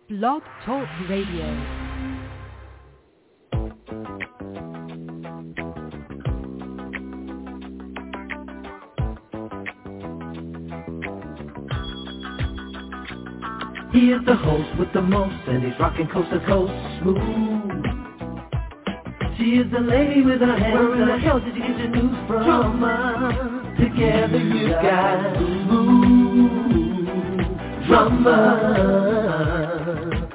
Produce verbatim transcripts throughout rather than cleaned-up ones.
Blog Talk Radio. He is the host with the most, and he's rocking coast to coast smooth. She is the lady with her hands. Where in the hell did you get your news from? Drama. Together you got smooth drama.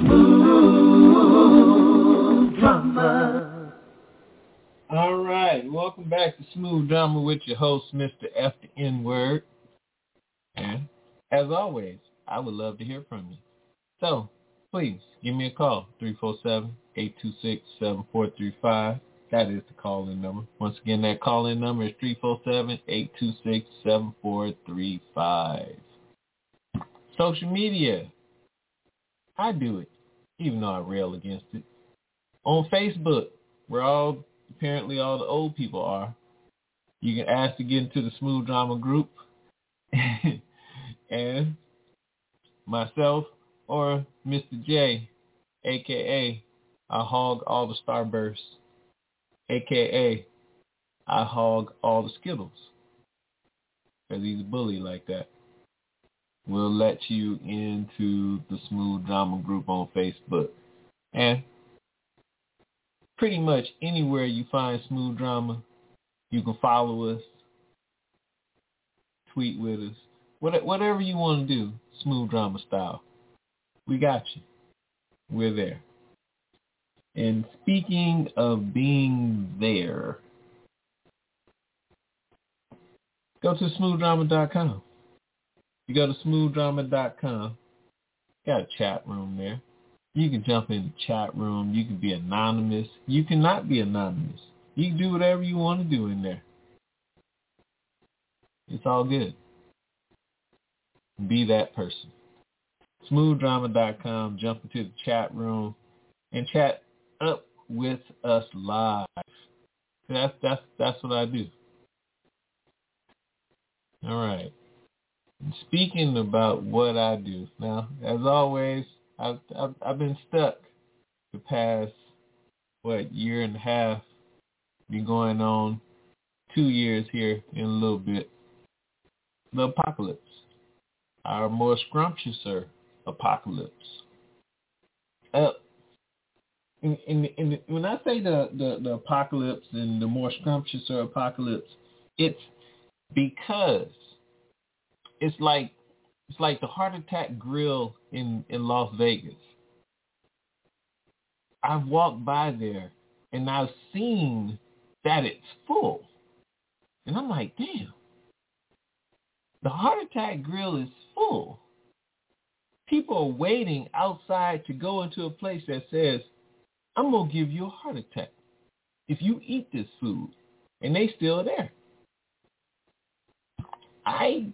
Smooth drama. All right, welcome back to Smooth Drama with your host, Mister F the N-Word. And as always, I would love to hear from you. So, please, give me a call, three four seven, eight two six, seven four three five. That is the call-in number. Once again, that call-in number is three four seven, eight two six, seven four three five. Social media. I do it, even though I rail against it. On Facebook, where all, apparently all the old people are, you can ask to get into the Smooth Drama group. And myself or Mister J, a k a. I hog all the Starbursts, a k a. I hog all the Skittles, because he's a bully like that. We'll let you into the Smooth Drama group on Facebook. And pretty much anywhere you find Smooth Drama, you can follow us, tweet with us, whatever you want to do, Smooth Drama style. We got you. We're there. And speaking of being there, go to smooth drama dot com. You go to smooth drama dot com, got a chat room there. You can jump in the chat room. You can be anonymous. You cannot be anonymous. You can do whatever you want to do in there. It's all good. Be that person. smooth drama dot com, jump into the chat room and chat up with us live. That's that's that's what I do. All right. And speaking about what I do, now as always, I've I've, I've been stuck the past what year and a half. Been going on two years here in a little bit. The apocalypse. Our more scrumptiouser apocalypse. Uh, in, in, in, when I say the, the, the apocalypse and the more scrumptiouser apocalypse, it's because it's like it's like the Heart Attack Grill in, in Las Vegas. I've walked by there and I've seen that it's full. And I'm like, damn. The Heart Attack Grill is full. People are waiting outside to go into a place that says, I'm going to give you a heart attack if you eat this food. And they still there. I,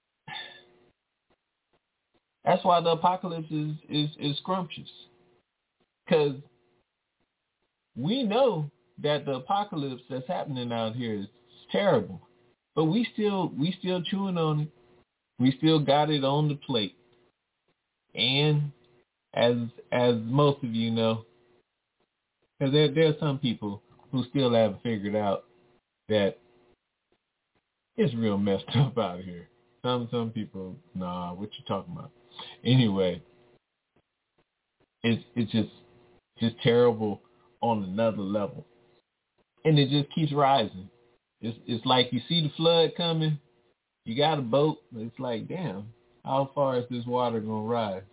that's why the apocalypse is, is, is scrumptious. Because we know that the apocalypse that's happening out here is terrible. But we still we still chewing on it. We still got it on the plate. And as as most of you know, because there there are some people who still haven't figured out that it's real messed up out here. Some some people, nah, what you talking about? Anyway, it's it's just just terrible on another level, and it just keeps rising. It's it's like you see the flood coming, you got a boat, but it's like, damn, how far is this water going to rise?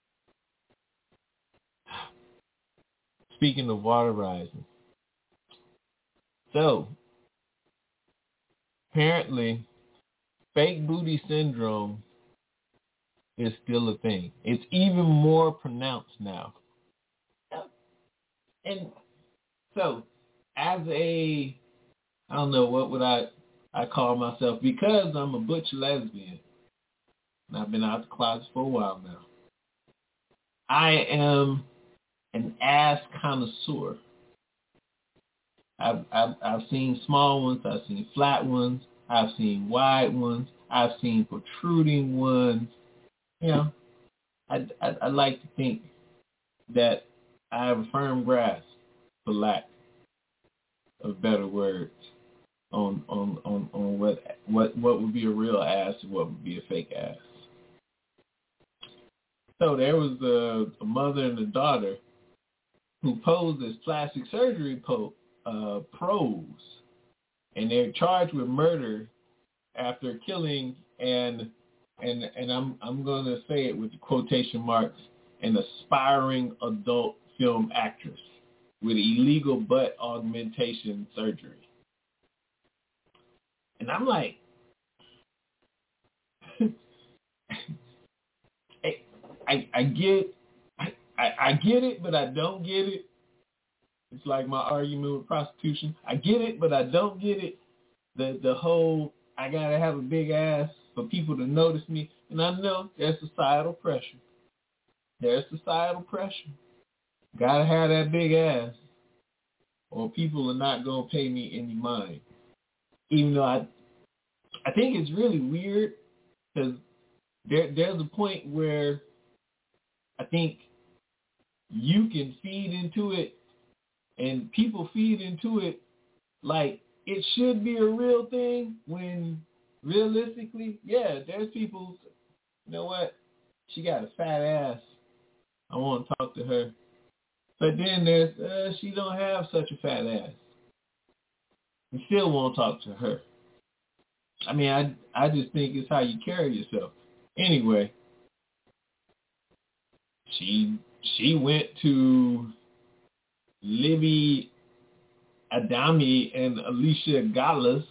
Speaking of water rising. So, apparently, fake booty syndrome is still a thing. It's even more pronounced now. And so, as a I don't know, what would I, I call myself? Because I'm a butch lesbian, and I've been out the closet for a while now. I am an ass connoisseur. I've, I've, I've seen small ones, I've seen flat ones, I've seen wide ones, I've seen protruding ones. You know, I, I, I like to think that I have a firm grasp, for lack of better words, on on, on, on what what what would be a real ass and what would be a fake ass. So there was a, a mother and a daughter who posed as plastic surgery po, uh, pros, and they're charged with murder after killing and and and I'm I'm going to say it with the quotation marks, an aspiring adult film actress with illegal butt augmentation surgery. And I'm like, I, I I get I, I, I get it, but I don't get it. It's like my argument with prostitution. I get it, but I don't get it. The the whole I gotta have a big ass for people to notice me. And I know there's societal pressure. There's societal pressure. Gotta have that big ass, or people are not gonna pay me any mind. Even though I, I think it's really weird because there there's a point where I think you can feed into it, and people feed into it like it should be a real thing when realistically, yeah, there's people, you know what, she got a fat ass, I want to talk to her. But then there's, uh, she don't have such a fat ass. You still won't talk to her. I mean, I, I just think it's how you carry yourself. Anyway, she she went to Libby Adami and Alicia Gallus,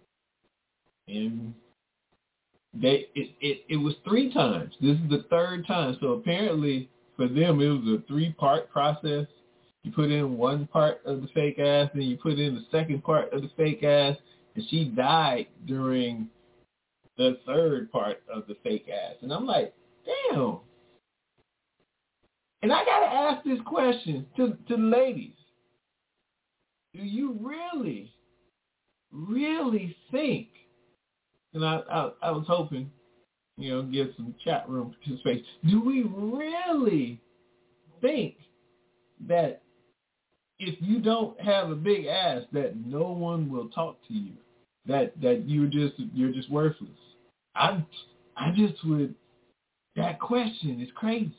and they it, it, it was three times. This is the third time. So apparently for them it was a three-part process. You put in one part of the fake ass, then you put in the second part of the fake ass, and she died during the third part of the fake ass. And I'm like, damn. And I got to ask this question to, to the ladies. Do you really, really think, and I, I, I was hoping, you know, get some chat room participation, do we really think that if you don't have a big ass that no one will talk to you, that, that you're just you're just worthless? I I just would, that question is crazy.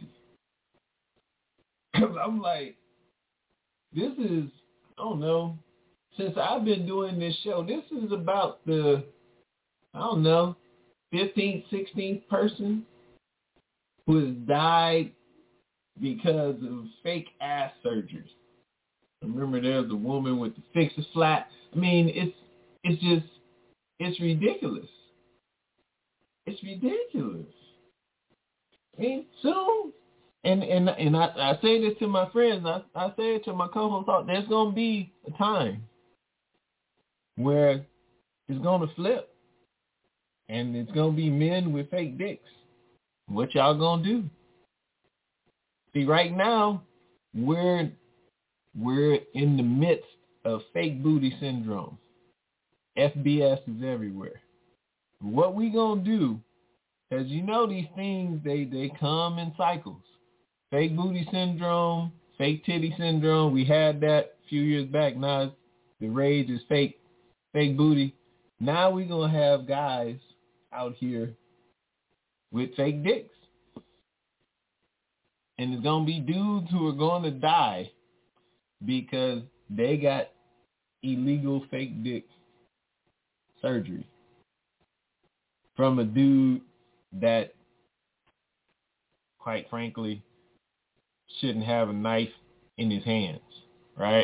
Because I'm like, this is, I don't know, since I've been doing this show, this is about the, I don't know, fifteenth, sixteenth person who has died because of fake ass surgery. Remember, there's a woman with the fix-a-flat. I mean, it's it's just, it's ridiculous. It's ridiculous. I mean, soon, and and and I, I say this to my friends, I, I say it to my co-hosts, there's going to be a time where it's going to flip, and it's going to be men with fake dicks. What y'all going to do? See, right now, we're we're in the midst of fake booty syndrome. F B S is everywhere. What we gonna do, because you know these things, they, they come in cycles. Fake booty syndrome, fake titty syndrome, we had that a few years back. Now it's, the rage is fake, fake booty. Now we gonna have guys out here with fake dicks. And it's gonna be dudes who are gonna die because they got illegal fake dick surgery from a dude that, quite frankly, shouldn't have a knife in his hands, right?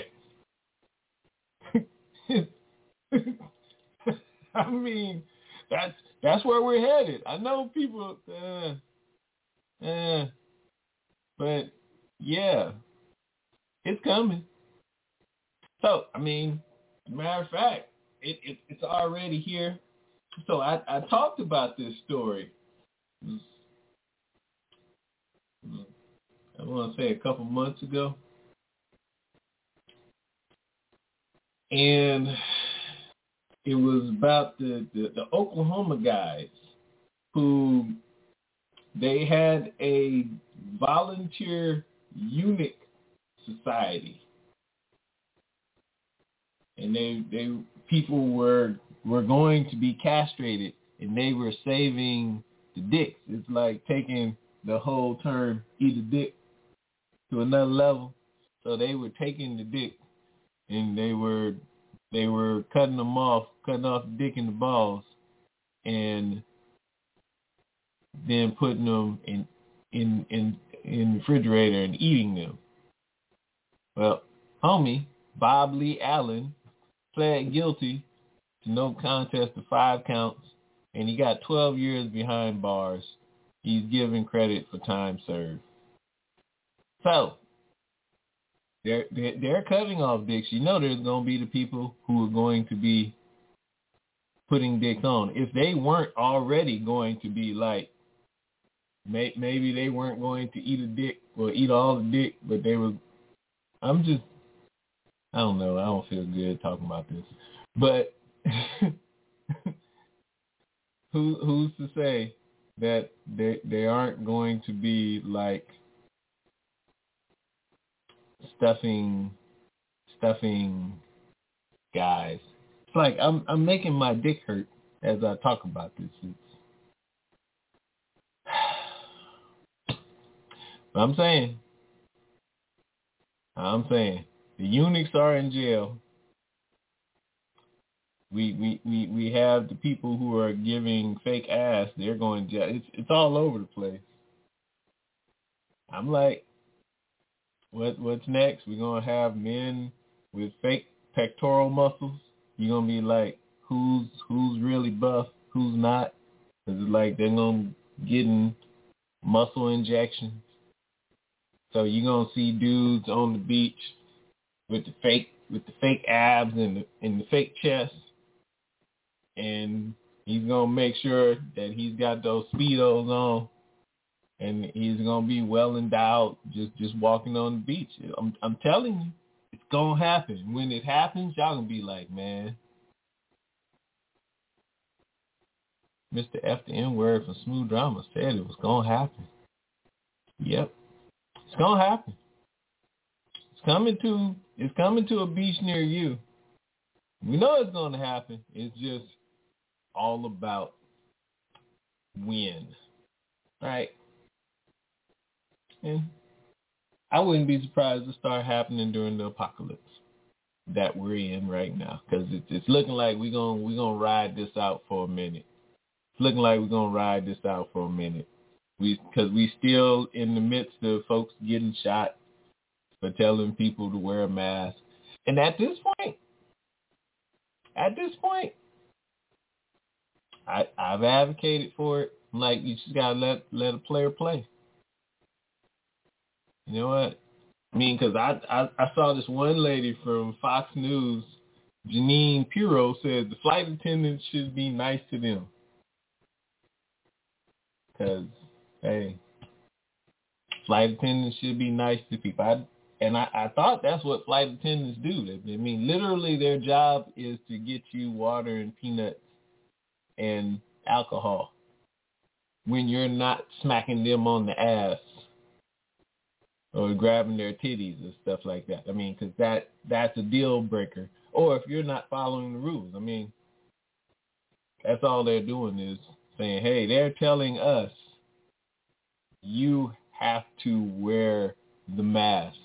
I mean, that's that's where we're headed. I know people, uh, uh, but yeah, it's coming. So, I mean, matter of fact, it, it, it's already here. So I, I talked about this story, I want to say a couple months ago. And it was about the, the, the Oklahoma guys who they had a volunteer eunuch society, and they they people were were going to be castrated, and they were saving the dicks. It's like taking the whole term "eat a dick" to another level. So they were taking the dick, and they were they were cutting them off, cutting off the dick and the balls, and then putting them in in in in the refrigerator and eating them. Well, homie Bob Lee Allen pled guilty to no contest to five counts, and he got twelve years behind bars. He's given credit for time served. So they're they're, they're cutting off dicks. You know, there's going to be the people who are going to be putting dicks on. If they weren't already going to be like, may, maybe they weren't going to eat a dick or eat all the dick, but they were. I'm just, I don't know. I don't feel good talking about this, but who who's to say that they they aren't going to be like stuffing stuffing guys? It's like I'm I'm making my dick hurt as I talk about this. It's, I'm saying, I'm saying the eunuchs are in jail. We, we, we, we have the people who are giving fake ass. They're going to jail. It's, it's all over the place. I'm like, what what's next? We're going to have men with fake pectoral muscles. You're going to be like, who's who's really buff, who's not? Because it's like they're going to getting muscle injections. So you're going to see dudes on the beach with the fake with the fake abs and the, and the fake chest. And he's going to make sure that he's got those Speedos on, and he's going to be well endowed just, just walking on the beach. I'm, I'm telling you, it's going to happen. When it happens, y'all going to be like, man, Mister F the N-word from Smooth Drama said it was going to happen. Yep. It's going to happen. It's coming to, it's coming to a beach near you. We know it's going to happen. It's just all about when, right? And I wouldn't be surprised to start happening during the apocalypse that we're in right now, because it's, it's looking like we're gonna we're gonna ride this out for a minute. It's looking like we're gonna ride this out for a minute. We because we still in the midst of folks getting shot for telling people to wear a mask, and at this point, at this point. I, I've advocated for it. I'm like, you just gotta let let a player play. You know what? I mean, because I, I I saw this one lady from Fox News, Janine Pirro, said the flight attendants should be nice to them. Because, hey, flight attendants should be nice to people. I, and I, I thought that's what flight attendants do. I mean, literally their job is to get you water and peanuts and alcohol when you're not smacking them on the ass or grabbing their titties and stuff like that. I mean, because that, that's a deal breaker. Or if you're not following the rules. I mean, that's all they're doing is saying, hey, they're telling us you have to wear the mask.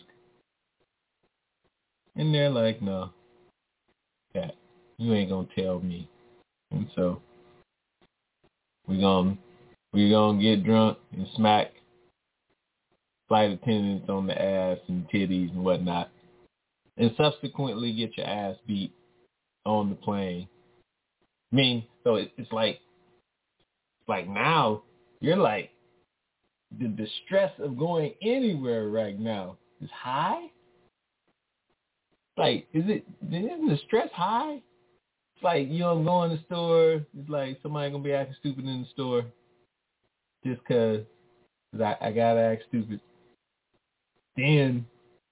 And they're like, no, that you ain't going to tell me. And so We're going we gonna get drunk and smack flight attendants on the ass and titties and whatnot, and subsequently get your ass beat on the plane. I mean, so it, it's like, like now you're like, the, the stress of going anywhere right now is high. Like, is it, isn't the stress high? It's like, you know, go in the store, it's like somebody going to be acting stupid in the store just because I, I got to act stupid. Then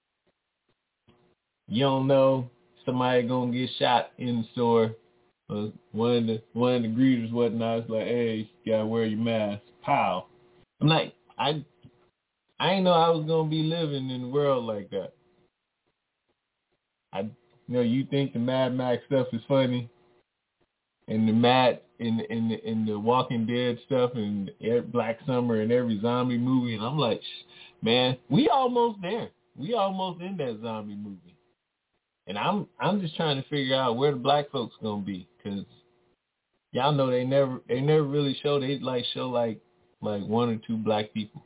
you don't know somebody going to get shot in the store. Uh, one of the one of the greeters, whatnot, is like, hey, you got to wear your mask. Pow. I'm like, I, I didn't know I was gonna be living in a world like that. I, you know, you think the Mad Max stuff is funny, and the Mad in in the, in the Walking Dead stuff, and Black Summer, and every zombie movie, and I'm like, man, we almost there. We almost in that zombie movie, and I'm I'm just trying to figure out where the black folks gonna be, because y'all know they never they never really show they like show like like one or two black people.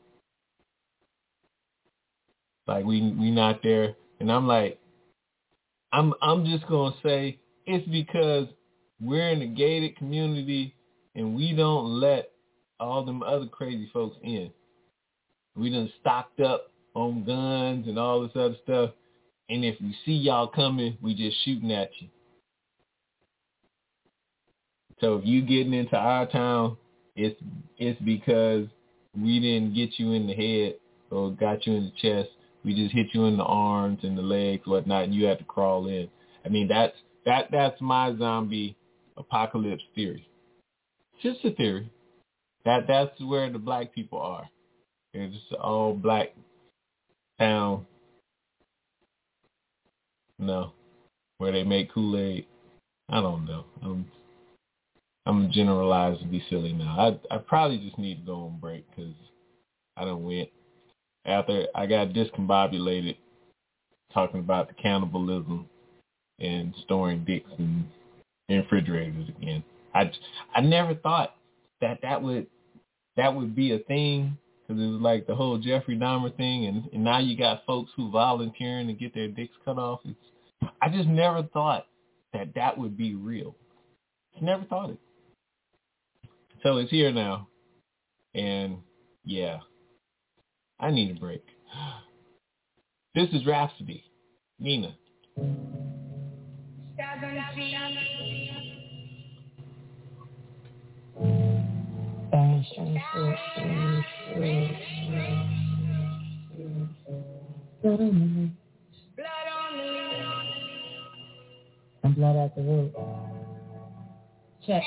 Like we we not there, and I'm like, I'm I'm just gonna say it's because we're in a gated community and we don't let all them other crazy folks in. We done stocked up on guns and all this other stuff, and if we see y'all coming, we just shooting at you. So if you getting into our town, it's it's because we didn't get you in the head or got you in the chest. We just hit you in the arms and the legs, whatnot, and you had to crawl in. I mean, that's that that's my zombie apocalypse theory. It's just a theory. That that's where the black people are. It's just all black town. No, where they make Kool-Aid. I don't know. I'm I'm generalized to be silly now. I I probably just need to go on break because I done went. After I got discombobulated talking about the cannibalism and storing dicks in, in refrigerators again. I, I never thought that that would that would be a thing, because it was like the whole Jeffrey Dahmer thing, and, and now you got folks who volunteering to get their dicks cut off. It's, I just never thought that that would be real. Never thought it. So it's here now, and yeah. I need a break. This is Rhapsody. Nina. And blood at the root. Check.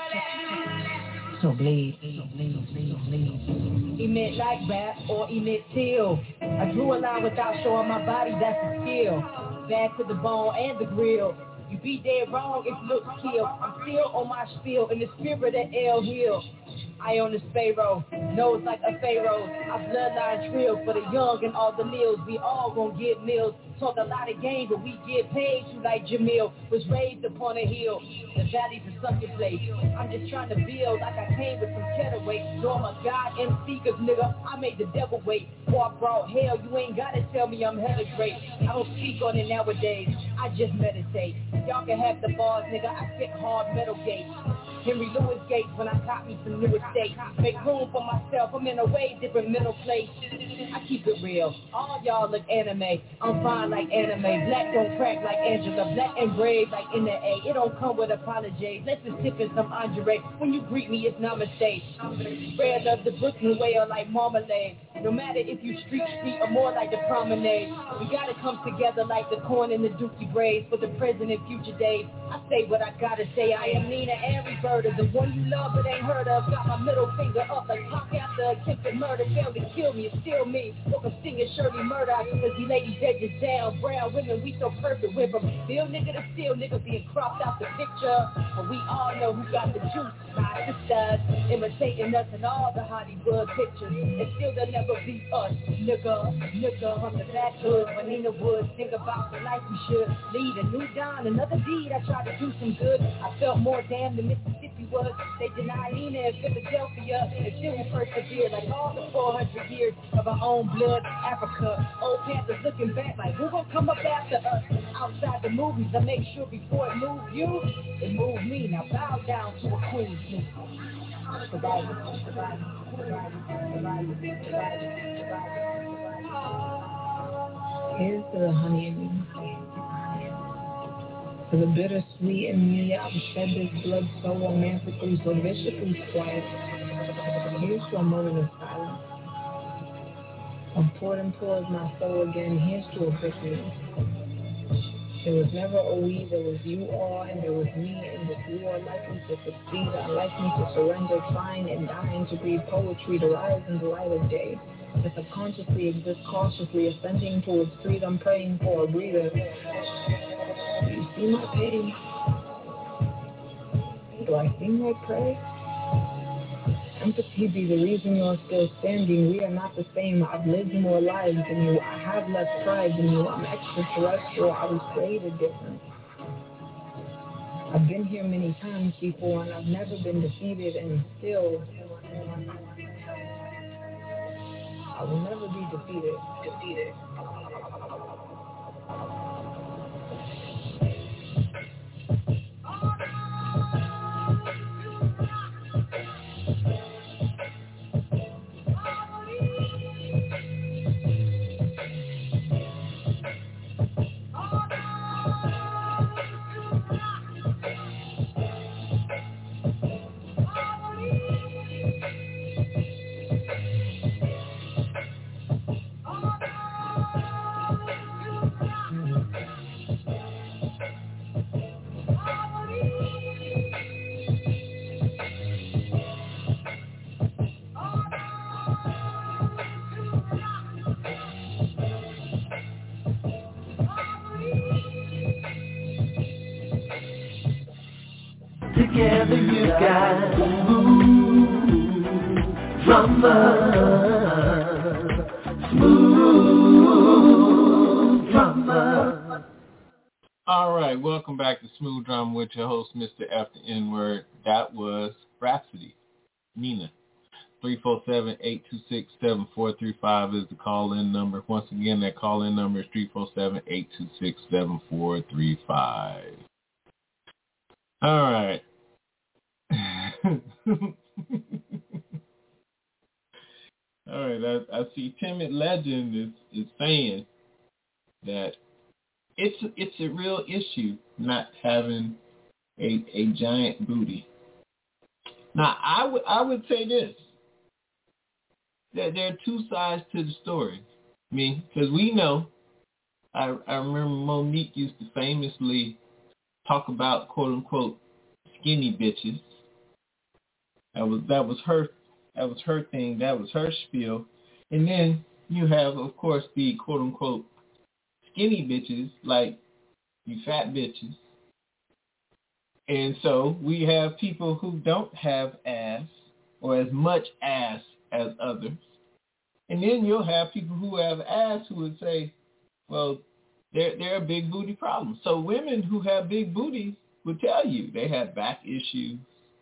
So bleed, so bleed, so bleed. Emit like rap or emit till. I drew a line without showing my body, that's a skill. Back to the bone and the grill. You be dead wrong if looks kill. I'm still on my spiel in the spirit of El Hill. I on the Pharaoh, nose like a Pharaoh. Our bloodline trill for the young and all the meals. We all gon' get meals. Talk a lot of game, but we get paid to like Jamil. Was raised upon a hill. The valley's a sunken place. I'm just trying to build like I came with some cheddar weight. No, I'm a God M C, cause nigga, I made the devil wait. Before I brought hell, you ain't gotta tell me I'm hella great. I don't speak on it nowadays, I just meditate. Y'all can have the bars, nigga, I spit hard metal gates. Henry Louis Gates when I caught me some new estate. Make room for myself, I'm in a way different mental place. I keep it real, all y'all look anime. I'm fine like anime, black don't crack like Angela. Black and brave like N A A, it don't come with apologies. Let's just tip in some Andre, when you greet me it's namaste. Spread love the Brooklyn way or like marmalade. No matter if you street street or more like the promenade. We gotta come together like the corn and the dookie braids for the present and future days. I say what I gotta say, I am Nina and Roberta, the one you love but ain't heard of. Got my middle finger up like Pac after attempted murder. Failed to kill me, it's still me. Woke up singing Shirley Murdoch, cause we ladies edges down. Brown women, we so perfect with them. Still nigga to still nigga being cropped out the picture. But we all know who got the juice. My sisters imitating us in all the Hollywood pictures. And still they'll never be us. Nigga, nigga, from the backwoods when Nina Woods think about the life we should lead. A new dawn, another deed, I tried to do some good. I felt more damn than Mississippi was. They denied Nina in Philadelphia, and still we persevere like all the four hundred years of our own blood, Africa. Old Panthers looking back like who gon' come up after us? Outside the movies, I make sure before it moves you, it moves me. Now bow down to a queen's knee. Survivor, survivor, survivor, survivor, survivor. Here's to the honey in me. For the bittersweet in me, I've shed this blood so romantically, so viciously quiet. Here's to a moment of silence. I've poured and poured my soul again. Here's to a victory. There was never a we, there was you all, and there was me, and if you are likely to succeed, unlikely to surrender, trying and dying to breathe poetry, to rise in the light of day, to subconsciously exist cautiously, ascending towards freedom, praying for a breather. Do you see my pain? Do I seem like prey? Empathy be the reason you're still standing. We are not the same. I've lived more lives than you. I have less pride than you. I'm extraterrestrial. I was created different. I've been here many times before, and I've never been defeated, and still, I will never be defeated. Defeated. Together you got smooth drummer, smooth drummer. All right, welcome back to Smooth Drama with your host, Mister F the N-Word. That was Rhapsody, Nina. three four seven, eight two six, seven four three five is the call-in number. Once again, that call-in number is three four seven, eight two six, seven four three five. All right. All right, I, I see Timid Legend is, is saying that it's it's a real issue not having a a giant booty. Now, I would I would say this, that there are two sides to the story. I mean, because we know, I I remember Monique used to famously talk about quote unquote skinny bitches. That was that was her that was her thing. That was her spiel. And then you have, of course, the quote unquote skinny bitches, like you fat bitches. And so we have people who don't have ass or as much ass as others. And then you'll have people who have ass who would say, well, they're, they're a big booty problem. So women who have big booties would tell you they have back issues.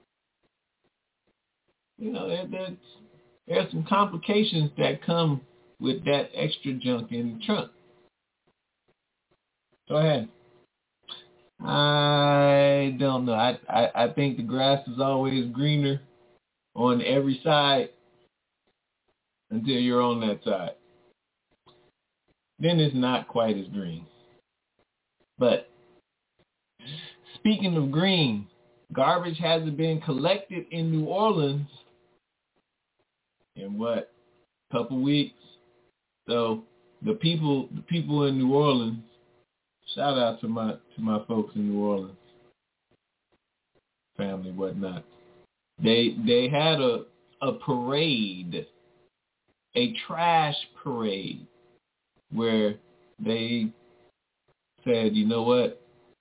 You know, there, there's, there's some complications that come with that extra junk in the trunk. Go ahead. I don't know. I, I, I think the grass is always greener on every side until you're on that side. Then it's not quite as green. But speaking of green, garbage hasn't been collected in New Orleans in what, a couple weeks. So the people the people in New Orleans, shout out to my to my folks in New Orleans, family, whatnot. They they had a a parade, a trash parade, where they said, you know what,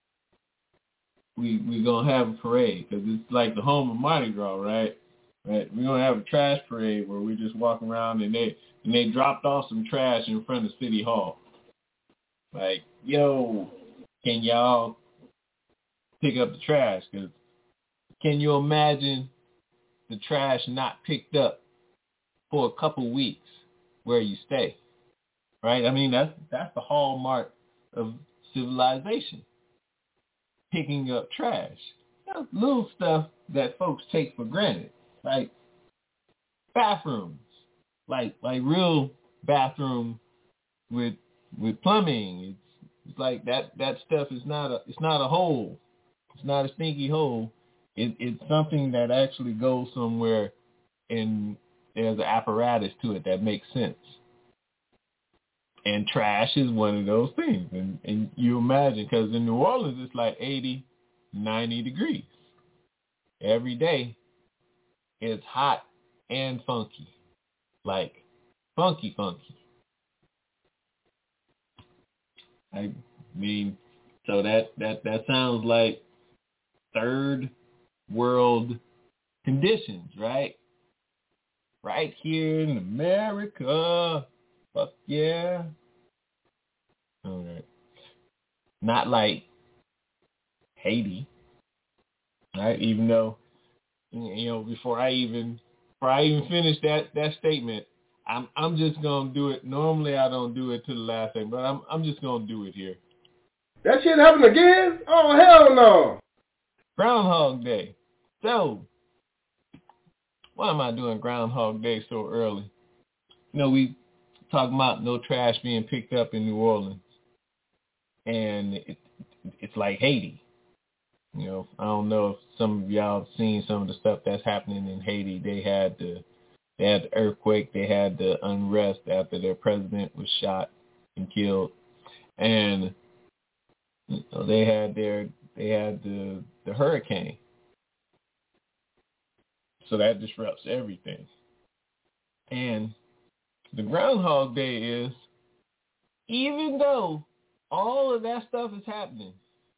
we we're gonna have a parade because it's like the home of Mardi Gras, right? Right. We're gonna have a trash parade where we just walk around and they and they dropped off some trash in front of City Hall. Like, yo, can y'all pick up the trash? Because can you imagine the trash not picked up for a couple weeks where you stay? Right? I mean, that's that's the hallmark of civilization. Picking up trash. You know, little stuff that folks take for granted. Like bathrooms. Like like real bathroom with with plumbing. It's it's like that that stuff is not a it's not a hole. It's not a stinky hole. It, it's something that actually goes somewhere and there's an apparatus to it that makes sense. And trash is one of those things. And, and you imagine, because in New Orleans, it's like eighty, ninety degrees. Every day, it's hot and funky. Like, funky, funky. I mean, so that, that, that sounds like third world conditions, right? Right here in America. Fuck yeah. All right. Not like Haiti. Right? Even though, you know, before I even before I even finish that, that statement, I'm I'm just gonna do it. Normally I don't do it to the last thing, but I'm I'm just gonna do it here. That shit happened again? Oh hell no. Groundhog Day. So why am I doing Groundhog Day so early? You know, we talking about no trash being picked up in New Orleans. And it, it's like Haiti. You know, I don't know if some of y'all have seen some of the stuff that's happening in Haiti. They had the they had the earthquake, they had the unrest after their president was shot and killed. And you know, they had their they had the, the hurricane. So that disrupts everything. And the Groundhog Day is, even though all of that stuff is happening,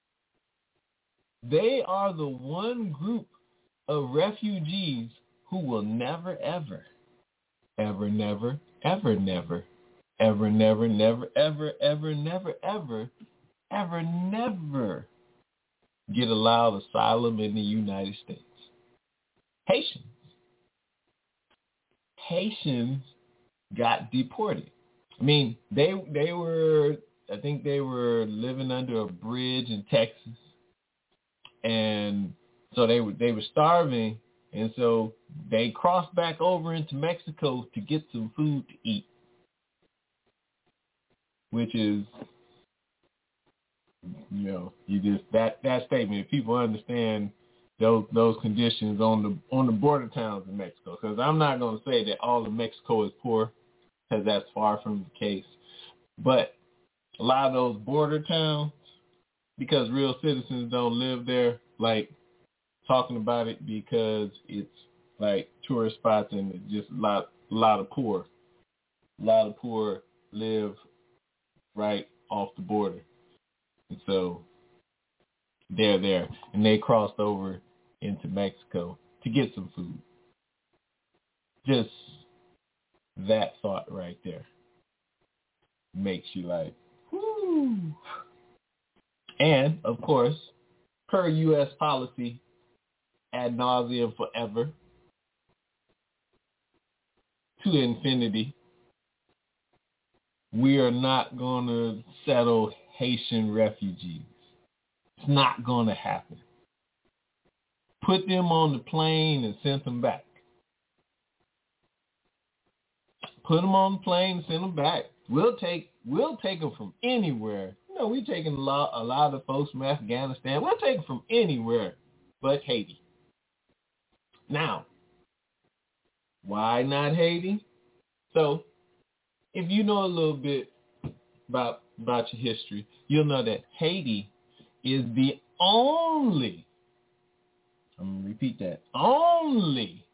they are the one group of refugees who will never, ever, ever, never, ever, never, ever, never, never, ever, ever, never, ever, ever, never get allowed asylum in the United States. Haitians. Haitians got deported. I mean, they they were, I think they were living under a bridge in Texas. And so they were, they were starving. And so they crossed back over into Mexico to get some food to eat. Which is, you know, you just, that, that statement, if people understand those those conditions on the on the border towns in Mexico, because I'm not going to say that all of Mexico is poor, because that's far from the case. But a lot of those border towns, because real citizens don't live there, like talking about it because it's like tourist spots and just a lot, a lot of poor, a lot of poor live right off the border. And so they're there, and they crossed over into Mexico to get some food. Just that thought right there makes you like, whoo. And, of course, per U S policy, ad nauseum forever, to infinity, we are not going to settle Haitian refugees. It's not going to happen. Put them on the plane and send them back. Put them on the plane and send them back. We'll take we'll take them from anywhere. You know, we're taking a lot, a lot of folks from Afghanistan. We'll take them from anywhere but Haiti. Now, why not Haiti? So, if you know a little bit about about your history, you'll know that Haiti is the only, I'm going to repeat that, only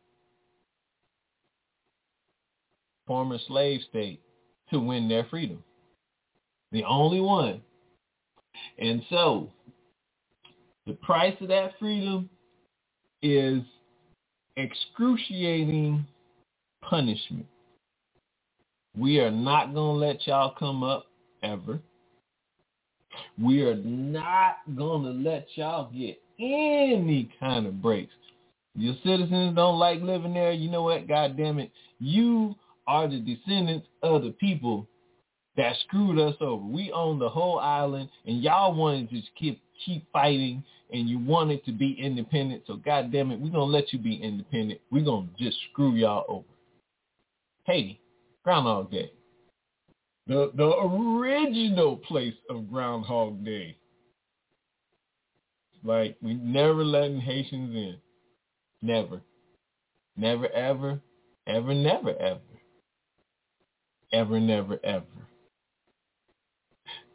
former slave state to win their freedom. The only one. And so, the price of that freedom is excruciating punishment. We are not going to let y'all come up ever. We are not going to let y'all get any kind of breaks. Your citizens don't like living there. You know what? God damn it. You are the descendants of the people that screwed us over. We own the whole island, and y'all wanted to just keep keep fighting, and you wanted to be independent. So God damn it, we're going to let you be independent. We're going to just screw y'all over. Haiti, Groundhog Day. The the original place of Groundhog Day. Like, we never letting Haitians in. Never. Never, ever, ever, never, ever. Ever, never, ever.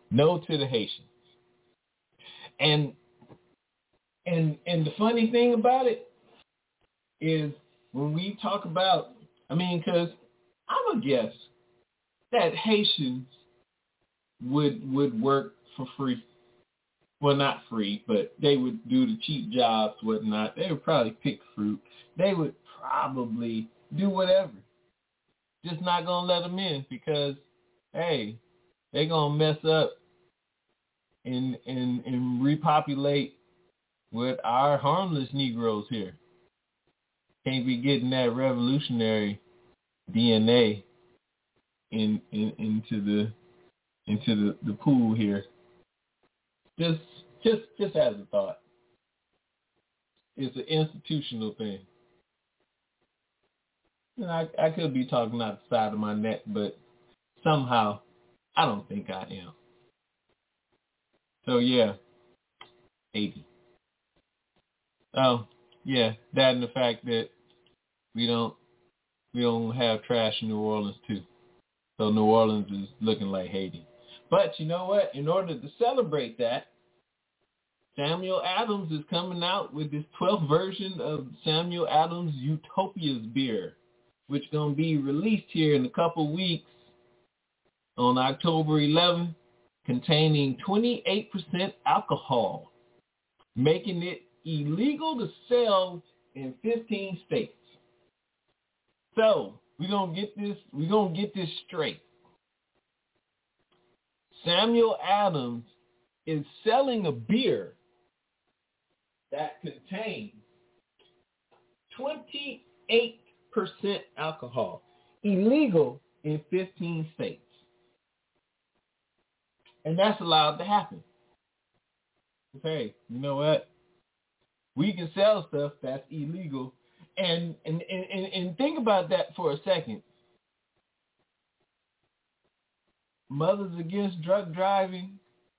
No to the Haitians. And and and the funny thing about it is when we talk about, I mean, because I'm a guess that Haitians would would work for free. Well, not free, but they would do the cheap jobs, whatnot. They would probably pick fruit. They would probably do whatever. Just not going to let them in because, hey, they're going to mess up and, and, and repopulate with our harmless Negroes here. Can't be getting that revolutionary D N A in, in into the into the, the pool here. Just, just, just as a thought. It's an institutional thing. And I, I could be talking out the side of my neck, but somehow I don't think I am. So yeah, eighty. Oh yeah, that and the fact that we don't, we don't have trash in New Orleans too. So New Orleans is looking like Haiti. But you know what? In order to celebrate that, Samuel Adams is coming out with this twelfth version of Samuel Adams Utopia's beer, which is going to be released here in a couple weeks on October eleventh, containing twenty-eight percent alcohol, making it illegal to sell in fifteen states. So we're going to get this, we're going to get this straight. Samuel Adams is selling a beer that contains twenty-eight percent alcohol, illegal in fifteen states. And that's allowed to happen. Hey, you know what? We can sell stuff that's illegal. And and, and, and think about that for a second. Mothers Against Drug Driving,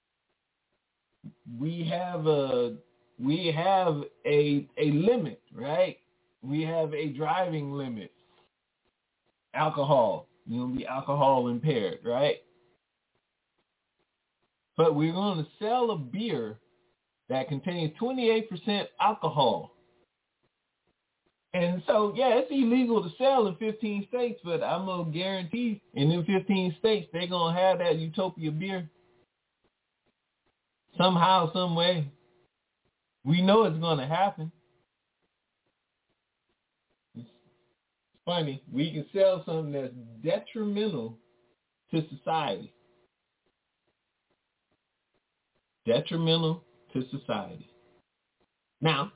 we have a we have a a limit, right? We have a driving limit. Alcohol, you'll be alcohol impaired, right? But we're going to sell a beer that contains twenty-eight percent alcohol. And so, yeah, it's illegal to sell in fifteen states, but I'm going to guarantee in them fifteen states, they're going to have that Utopia beer. Somehow, some way. We know it's going to happen. It's funny. We can sell something that's detrimental to society. Detrimental to society. Now,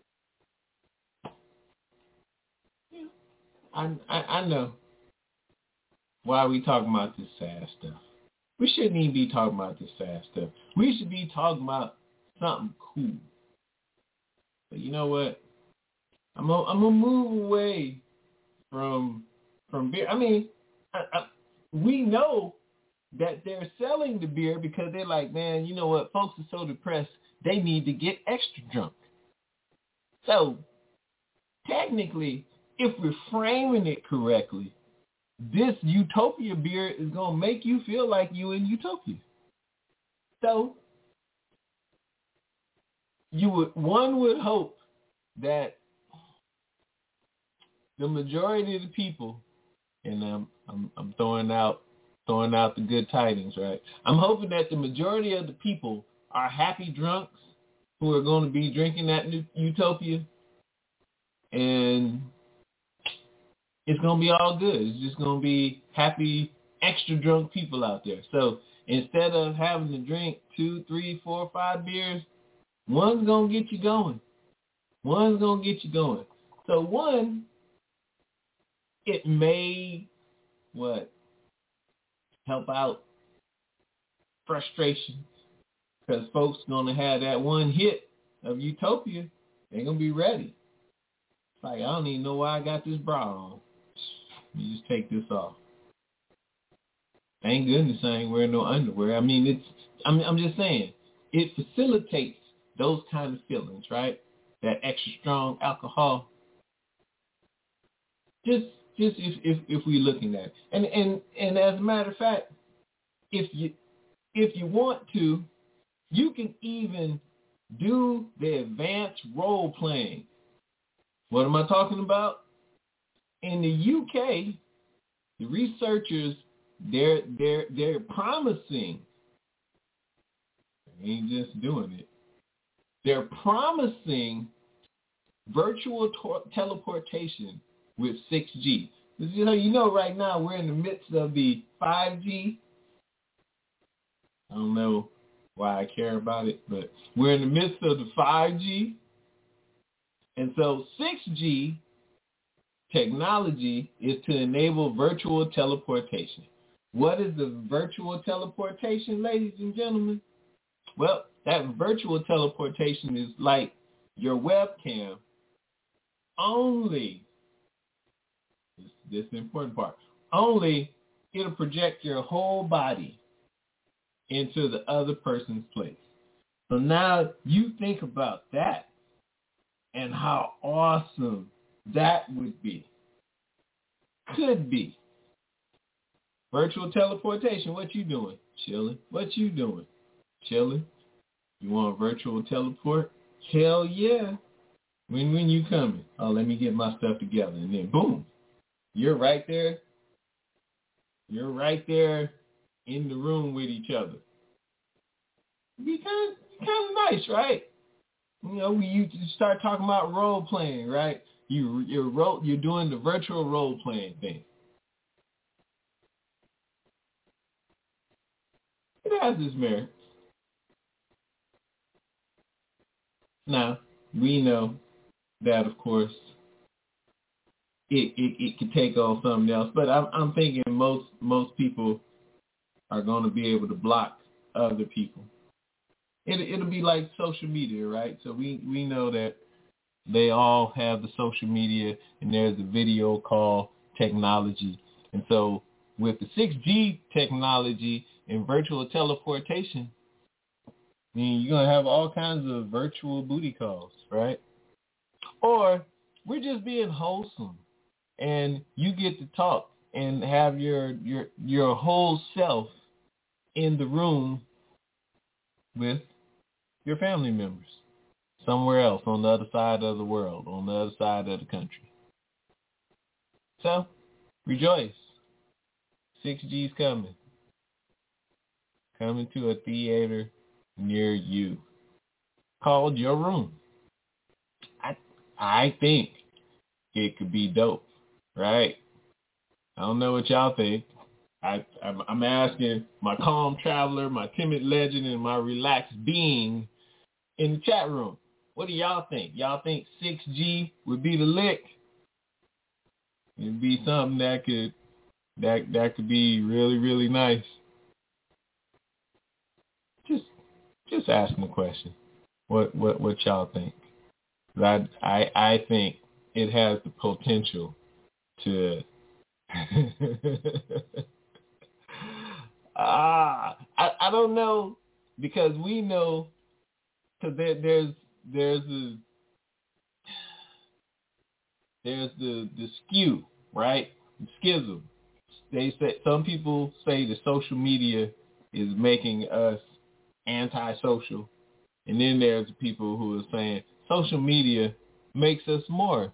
I, I I know why we talking about this sad stuff. We shouldn't even be talking about this sad stuff. We should be talking about something cool. But you know what? I'm gonna, I'm gonna move away from from beer. I mean, I, I, we know that they're selling the beer because they're like, man, you know what? Folks are so depressed, they need to get extra drunk. So technically, if we're framing it correctly, this Utopia beer is going to make you feel like you in Utopia. So you would, one would hope that the majority of the people, and I'm, I'm, I'm throwing out throwing out the good tidings, right? I'm hoping that the majority of the people are happy drunks who are going to be drinking that new Utopia, and it's going to be all good. It's just going to be happy, extra drunk people out there. So instead of having to drink two, three, four, five beers, one's going to get you going. One's going to get you going. So one, it may, what, help out frustration, because folks going to have that one hit of Utopia. They're going to be ready. It's like, I don't even know why I got this bra on. You just take this off. Thank goodness I ain't wearing no underwear. I mean, it's. I'm. I'm just saying, it facilitates those kind of feelings, right? That extra strong alcohol. Just, just if if if we're looking at it, and and and as a matter of fact, if you if you want to, you can even do the advanced role playing. What am I talking about? In the U K, the researchers, they're they're they're promising. They ain't just doing it. They're promising virtual to- teleportation with six G. You know, you know, right now we're in the midst of the five G. I don't know why I care about it, but we're in the midst of the five G. And so six G technology is to enable virtual teleportation. What is the virtual teleportation, ladies and gentlemen? Well, that virtual teleportation is like your webcam, only, this, this is the important part, only it'll project your whole body into the other person's place. So now you think about that and how awesome that would be. Could be. Virtual teleportation, what you doing? Chilling. What you doing? Chilling. You want a virtual teleport? Hell yeah. When when you coming? Oh, let me get my stuff together. And then boom, you're right there. You're right there in the room with each other. Be kind of, kind of nice, right? You know, you start talking about role playing, right? You you're role, you're doing the virtual role playing thing. It has its merits. Now, we know that, of course, it, it, it could take on something else, but I'm, I'm thinking most most people are going to be able to block other people. It, it'll be like social media, right? So we, we know that they all have the social media, and there's the video call technology. And so with the six G technology and virtual teleportation, I mean, you're going to have all kinds of virtual booty calls, right? Or we're just being wholesome, and you get to talk and have your your your whole self in the room with your family members somewhere else on the other side of the world, on the other side of the country. So, rejoice. six G's coming. Coming to a theater near you. Called Your Room. I I think it could be dope, right? I don't know what y'all think. I, I'm, I'm asking my calm traveler, my timid legend, and my relaxed being in the chat room. What do y'all think? Y'all think six G would be the lick? It'd be something that could that that could be really, really nice. Just just asking a question. What what what y'all think? I I I think it has the potential to ah I, I don't know, because we know, because there, there's there's the there's the the skew, right? Schism. They say, some people say that social media is making us antisocial, and then there's people who are saying social media makes us more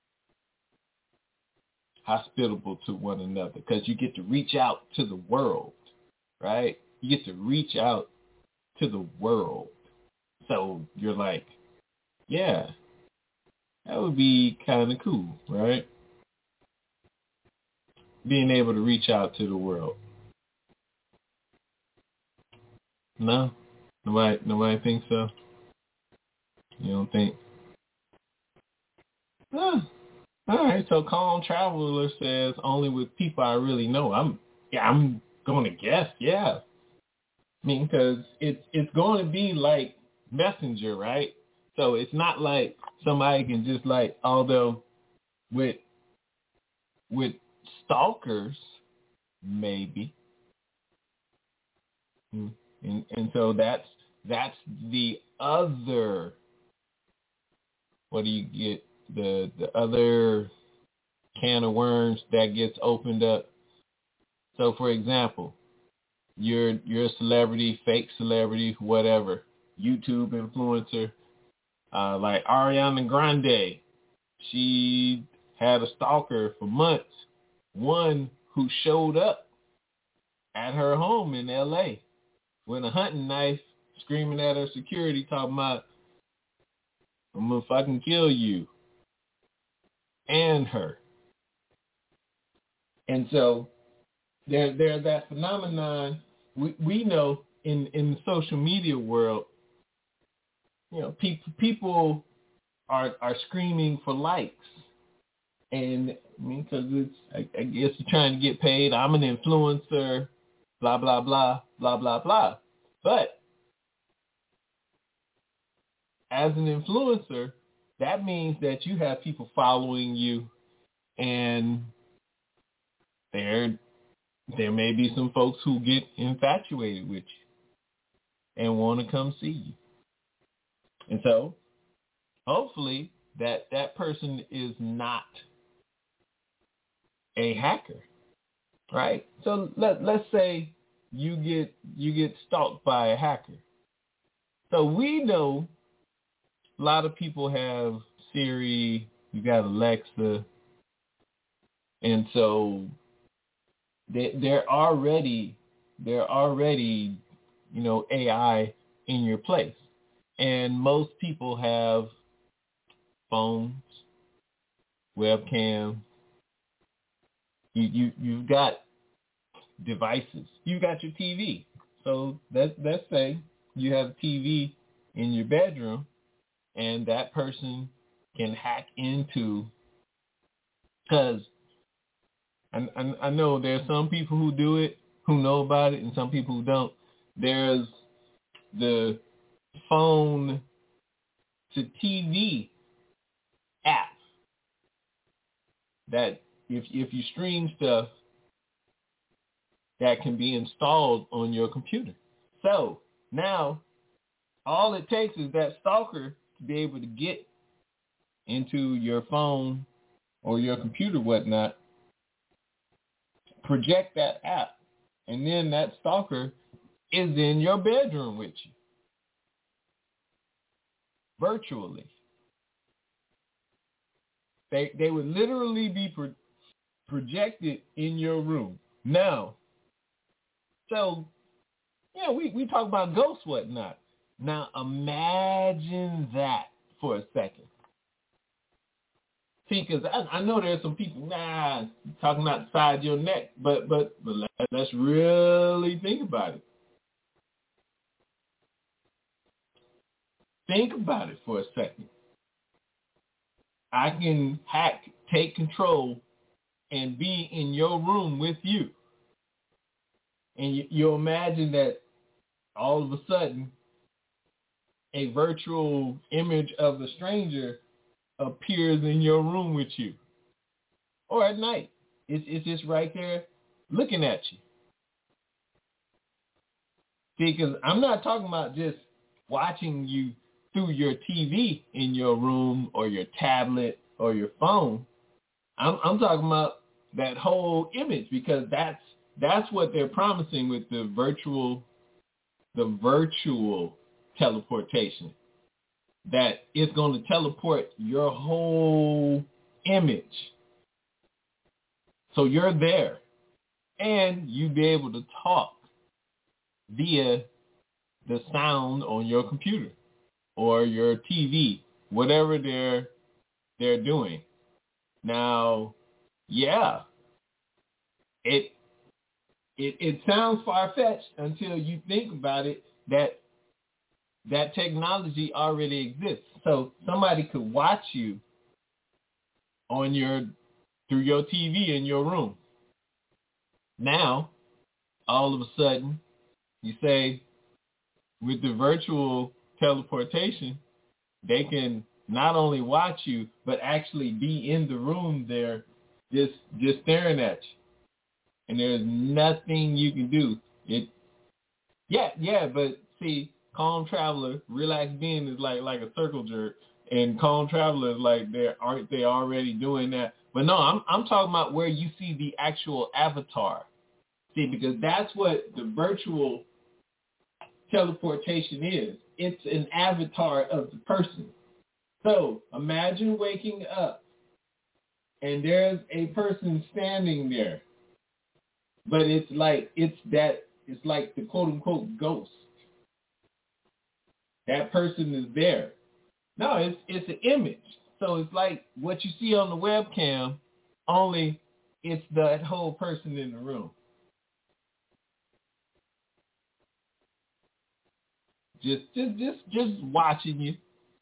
hospitable to one another, because you get to reach out to the world, right? You get to reach out to the world. So you're like, yeah, that would be kind of cool, right? Being able to reach out to the world. No? Nobody, nobody thinks so? You don't think? Huh. All right, so Calm Traveler says only with people I really know. I'm, yeah, I'm going to guess, yeah. I mean, because it's it's going to be like Messenger, right? So it's not like somebody can just like, although with with stalkers, maybe. And and so that's that's the other. What do you get? The the other can of worms that gets opened up. So, for example, you're you're a celebrity, fake celebrity, whatever, YouTube influencer, uh, like Ariana Grande. She had a stalker for months, one who showed up at her home in L A with a hunting knife, screaming at her security, talking about, I'm going to fucking kill you and her. And so there, there's that phenomenon. We, we know in, in the social media world, you know, people people are are screaming for likes. And I mean, because it's, I, I guess you're trying to get paid. I'm an influencer, blah, blah, blah, blah, blah, blah. But as an influencer, that means that you have people following you, and there, there may be some folks who get infatuated with you and want to come see you. And so, hopefully, that that person is not a hacker, right? So let let's say you get you get stalked by a hacker. So we know a lot of people have Siri, you got Alexa, and so they they're already they're already, you know, A I in your place. And most people have phones, webcams. You, you, you've got devices. You've got your T V. So let's, let's say you have a T V in your bedroom, and that person can hack into, because I, I, I know there's some people who do it, who know about it, and some people who don't. There's the phone to T V app that if if you stream stuff, that can be installed on your computer. So now all it takes is that stalker to be able to get into your phone or your computer, whatnot, project that app, and then that stalker is in your bedroom with you, virtually. They they would literally be pro- projected in your room. Now, so, yeah, we, we talk about ghosts, whatnot. Now, imagine that for a second. See, because I, I know there's some people, nah, talking outside your neck, but, but, but let, let's really think about it. Think about it for a second. I can hack, take control, and be in your room with you. And you, you imagine that all of a sudden a virtual image of a stranger appears in your room with you. Or at night. It's, it's just right there looking at you. See, because I'm not talking about just watching you through your T V in your room or your tablet or your phone. I'm, I'm talking about that whole image, because that's that's what they're promising with the virtual, the virtual teleportation. That it's going to teleport your whole image, so you're there, and you be able to talk via the sound on your computer or your T V, whatever they're they're doing. Now, yeah, it it it sounds far-fetched until you think about it, that that technology already exists. So somebody could watch you on your through your T V in your room. Now, all of a sudden, you say, with the virtual teleportation, they can not only watch you, but actually be in the room there, just just staring at you. And there's nothing you can do. It, yeah, yeah, but see, Calm Traveler, Relax Being is like like a circle jerk, and Calm Traveler is like, they aren't they already doing that? But no, I'm I'm talking about where you see the actual avatar. See, because that's what the virtual teleportation is. It's an avatar of the person. So imagine waking up and there's a person standing there, but it's like it's that it's like the quote unquote ghost. That person is there. No, it's it's an image. So it's like what you see on the webcam, only it's that whole person in the room. Just, just, just, just watching you.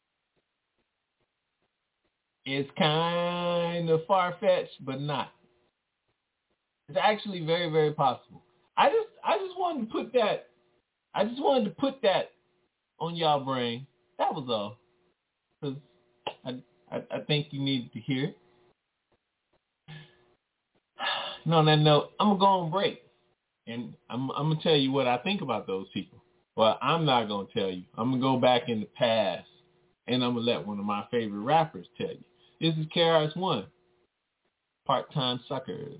It's kind of far-fetched, but not. It's actually very, very possible. I just, I just wanted to put that. I just wanted to put that on y'all brain. That was all. Because I, I, I think you needed to hear it. And on that note, I'm gonna go on break, and I'm, I'm gonna tell you what I think about those people. Well, I'm not going to tell you. I'm going to go back in the past, and I'm going to let one of my favorite rappers tell you. This is K R S One, Part-Time Suckers.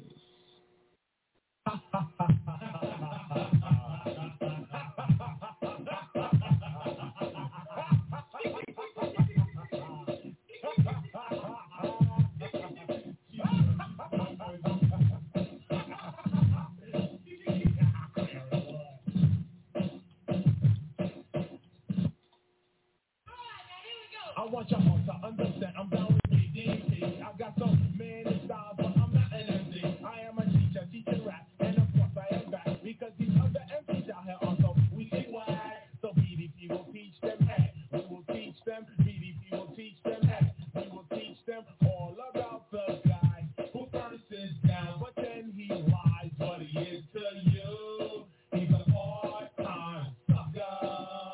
I want y'all to understand I'm down with D D. I got so many styles, but I'm not an M C. I am a teacher, teaching rap, and of course I am back because these other M Cs out here are so weak whack. So B D P will teach them, hey, we will teach them. B D P will teach them, hey, we will teach them all about the guy who first is down, but then he lies. What he is to you, he's a part-time sucker.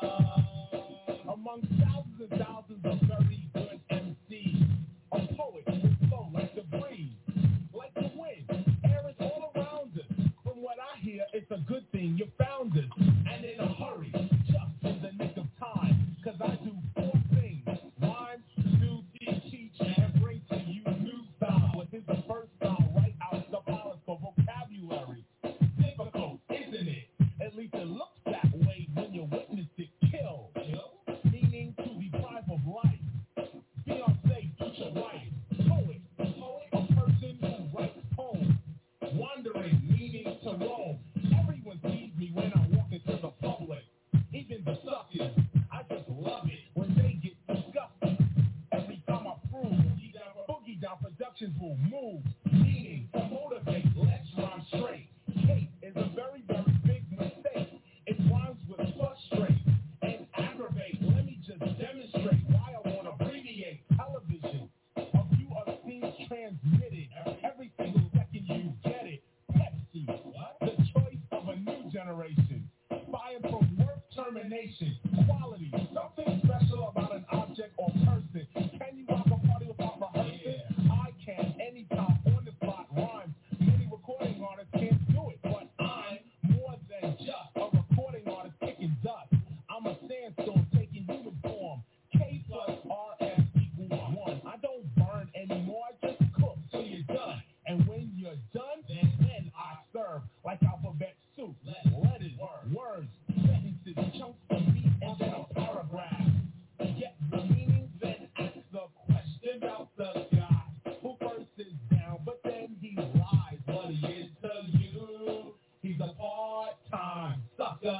Among thousands and thousands of very good M Cs, a poet with flow like the breeze, like the wind, air is all around us. From what I hear, it's a good thing you found us, and in a hurry, just in the nick of time, cause I do four things: rhyme, do, teach, teach, and bring to you new style. What is the first style right out the polish for vocabulary? Difficult, isn't it? At least it looks that way when you witness it kill. Meaning to deprive of life. Beyonce, future wife. Poet, poet, a person who writes poems. Wandering, meaning to roam. Everyone sees me when I walk into the public. Even the suckers. I just love it when they get disgusted. Every time I prove, Boogie Down Productions will move. Meaning to motivate, let's rhyme straight. Hate is a very, very big mistake. It rhymes with frustrate and aggravate. Let me just demonstrate why I want to abbreviate television. A view of scenes transmitted. Every single second you get it. Pepsi, the choice of a new generation. Fire from work termination. Quality, something special about an object or person. Can you rock a party without rehearsing? I can, anytime, on the spot, rhymes. Many recording artists can't do it, but I'm more than just a recording artist kicking dust. I'm a sandstorm taking human form. K plus R S equals one. I don't burn anymore, I just cook till you're done. And when you're done, then, then I serve like alphabet soup. Letters, words, sentences, chunks of meat, and then a paragraph. Get the meaning, then ask the question about the guy who first is down, but then he lies. What he is to you, he's a part-time sucker.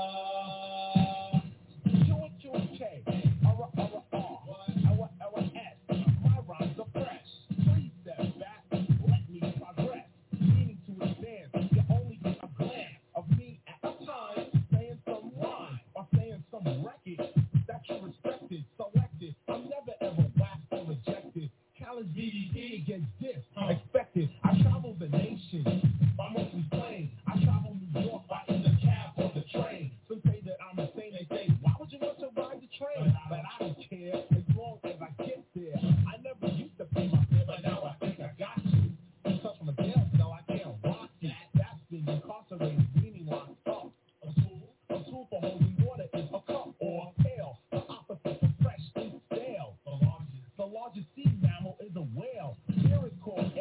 Q Q K, R R R, L L S. My rhymes are fresh. Please step back, let me progress. Meaning to advance, you only get a glance of me at a time, saying some rhyme or saying some record that you respected, selected. I'm never ever whacked or rejected. Challenge B D P against this, expected. I travel the nation by mostly plane. I travel New York by either cab or the train. Some say that I'm insane. They say, why would you want to ride the train? But I don't care as long as I get there. I never used to pay my fare, but now I think I got to. Because from a jail cell, I can't rock it. That's being incarcerated, meaning locked up. A tool, a tool for holding water is a cup or a pail. The opposite of fresh is stale. The largest, the largest sea mammal is a whale. Here it's called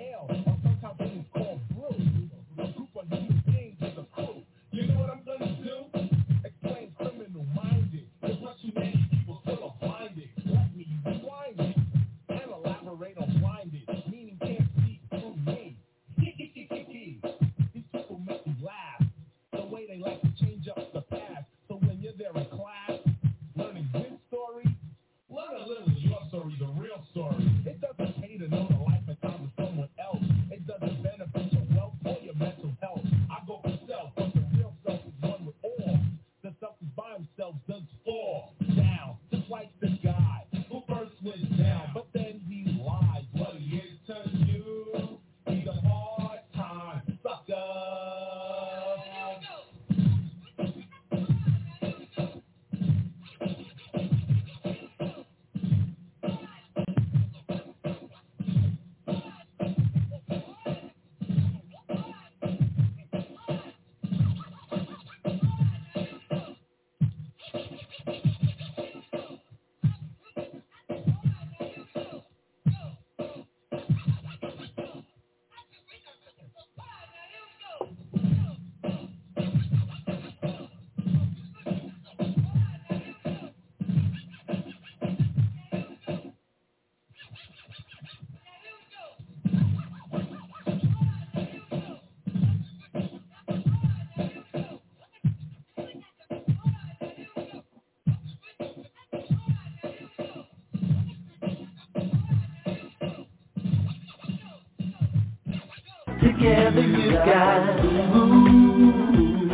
together you got smooth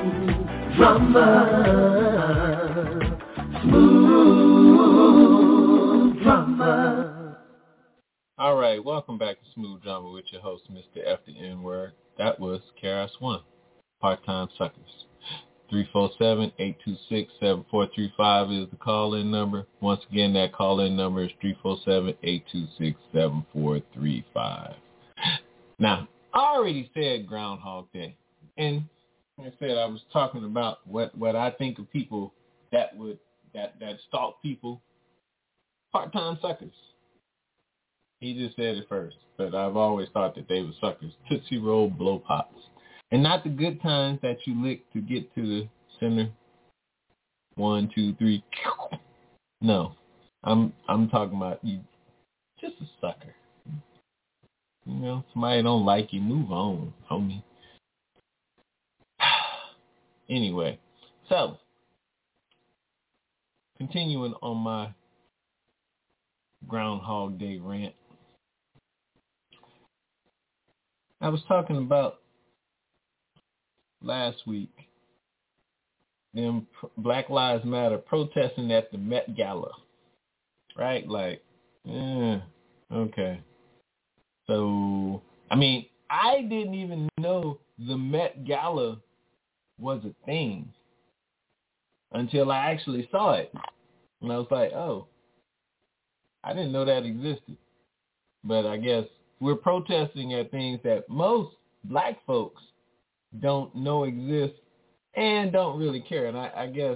drama, smooth drama. All right, welcome back to Smooth Drama with your host, Mister F the N-Word. That was K R S One, Part-Time Suckers. three four seven, eight two six, seven four three five is the call-in number. Once again, that call-in number is three four seven, eight two six, seven four three five. Now, I already said Groundhog Day. And like I said, I was talking about what, what I think of people that would that, that stalk people, part-time suckers. He just said it first, but I've always thought that they were suckers. Tootsie Roll blow pops. And not the good times that you lick to get to the center. One, two, three. No. I'm I'm talking about you just a sucker. You know, somebody don't like you, move on, homie. Anyway, so continuing on my Groundhog Day rant. I was talking about last week them Black Lives Matter protesting at the Met Gala, right? Like, yeah, okay. So, I mean, I didn't even know the Met Gala was a thing until I actually saw it. And I was like, oh, I didn't know that existed. But I guess we're protesting at things that most black folks don't know exist and don't really care. And I, I guess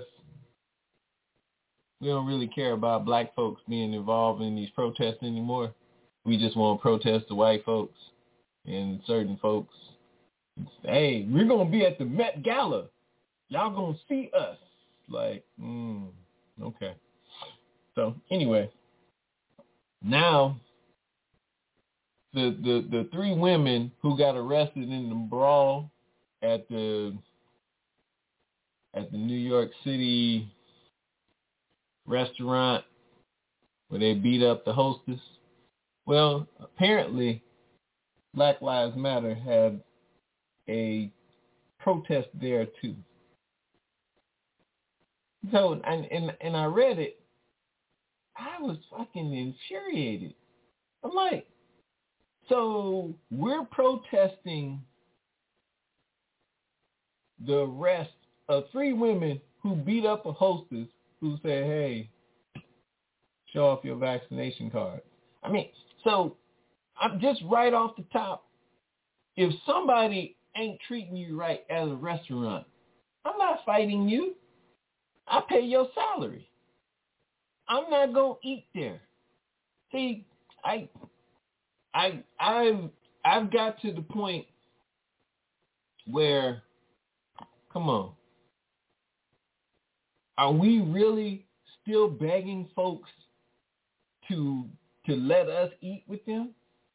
we don't really care about black folks being involved in these protests anymore. We just want to protest the white folks and certain folks. Hey, we're going to be at the Met Gala. Y'all going to see us. Like, mm, okay. So anyway, now the, the, the three women who got arrested in the brawl at the at the New York City restaurant where they beat up the hostess. Well, apparently Black Lives Matter had a protest there too. So, and, and, and I read it, I was fucking infuriated. I'm like, so we're protesting the arrest of three women who beat up a hostess who said, hey, show off your vaccination card. I mean, so I'm just right off the top, if somebody ain't treating you right at a restaurant, I'm not fighting you. I pay your salary. I'm not going to eat there. See, I, I, I've, I've got to the point where, come on, are we really still begging folks to to let us eat with them?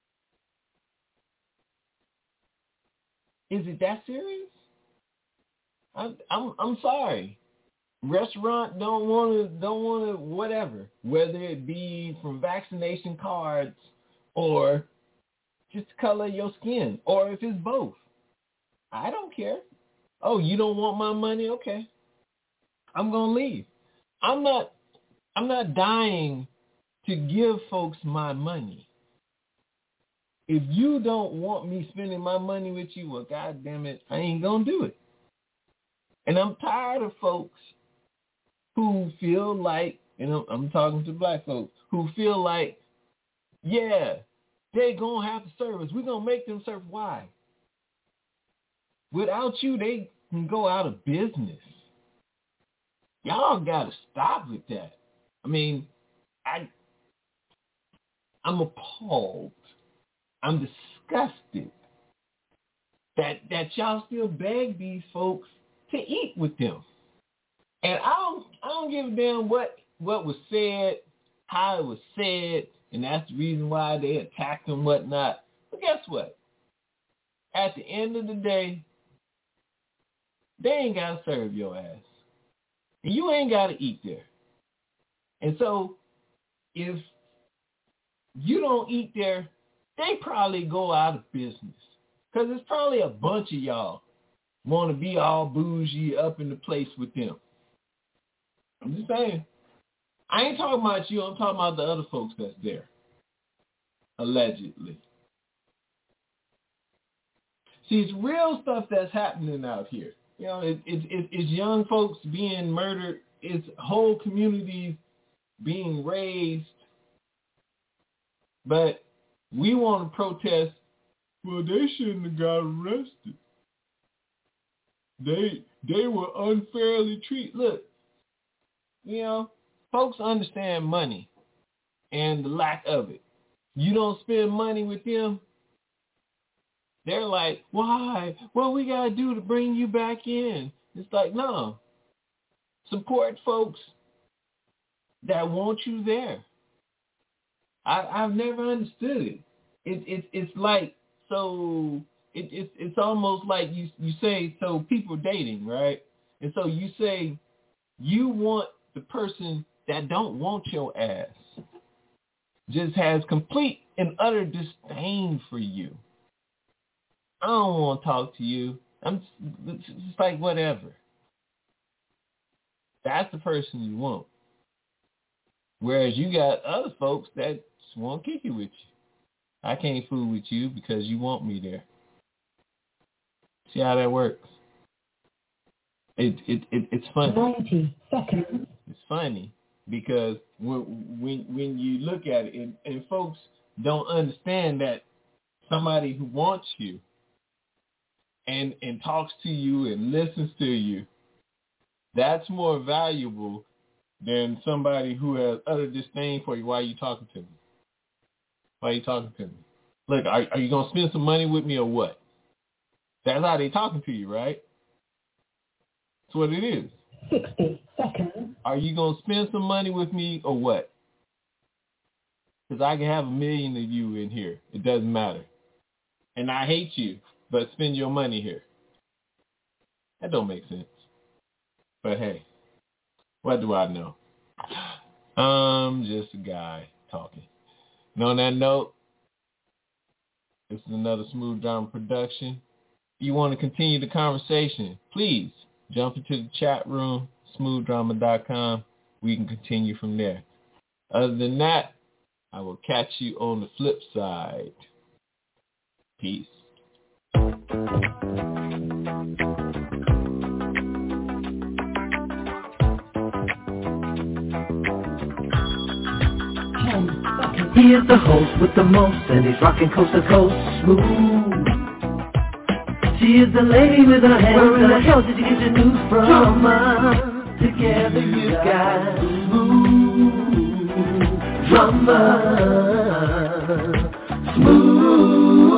Is it that serious? I'm I'm, I'm sorry. Restaurant don't want to don't want to whatever, whether it be from vaccination cards or just the color of your skin, or if it's both. I don't care. Oh, you don't want my money? Okay. I'm going to leave. I'm not I'm not dying to give folks my money. If you don't want me spending my money with you, well, God damn it, I ain't going to do it. And I'm tired of folks who feel like, and I'm, I'm talking to black folks, who feel like, yeah, they going to have to serve us. We're going to make them serve. Why? Without you, they can go out of business. Y'all got to stop with that. I mean, I, I'm appalled. I'm disgusted that that y'all still beg these folks to eat with them. And I don't, I don't give a damn what, what was said, how it was said, and that's the reason why they attacked and whatnot. But guess what? At the end of the day, they ain't got to serve your ass. And you ain't got to eat there. And so if you don't eat there, they probably go out of business. Because there's probably a bunch of y'all want to be all bougie up in the place with them. I'm just saying. I ain't talking about you. I'm talking about the other folks that's there. Allegedly. See, it's real stuff that's happening out here. You know, it, it, it, it's young folks being murdered. It's whole communities being raised. But we want to protest, well, they shouldn't have got arrested. They they were unfairly treated. Look, you know, folks understand money and the lack of it. You don't spend money with them, they're like, why? What we got to do to bring you back in? It's like, no. Support folks that want you there. I, I've never understood it. It, it. It's like, so, it, it, it's almost like you, you say, so people dating, right? And so you say you want the person that don't want your ass, just has complete and utter disdain for you. I don't want to talk to you. I'm just, it's just like whatever. That's the person you want. Whereas you got other folks that just want to kick it with you. I can't fool with you because you want me there. See how that works? It it, it it's funny. ninety seconds. It's funny because when when when you look at it, and, and folks don't understand that somebody who wants you and and talks to you and listens to you, that's more valuable than somebody who has utter disdain for you. Why are you talking to me? Why are you talking to me? Look, are, are you going to spend some money with me or what? That's how they talking to you, right? That's what it is. sixty seconds. Are you going to spend some money with me or what? Because I can have a million of you in here. It doesn't matter. And I hate you, but spend your money here. That don't make sense. But hey, what do I know? I'm just a guy talking. And on that note, this is another Smooth Drama production. If you want to continue the conversation, please jump into the chat room, smooth drama dot com. We can continue from there. Other than that, I will catch you on the flip side. Peace. He is the host with the most, and he's rocking coast to coast smooth. She is the lady with her hands. Where in the hell did you get your news from? Drama. Together you got smooth drama. Smooth.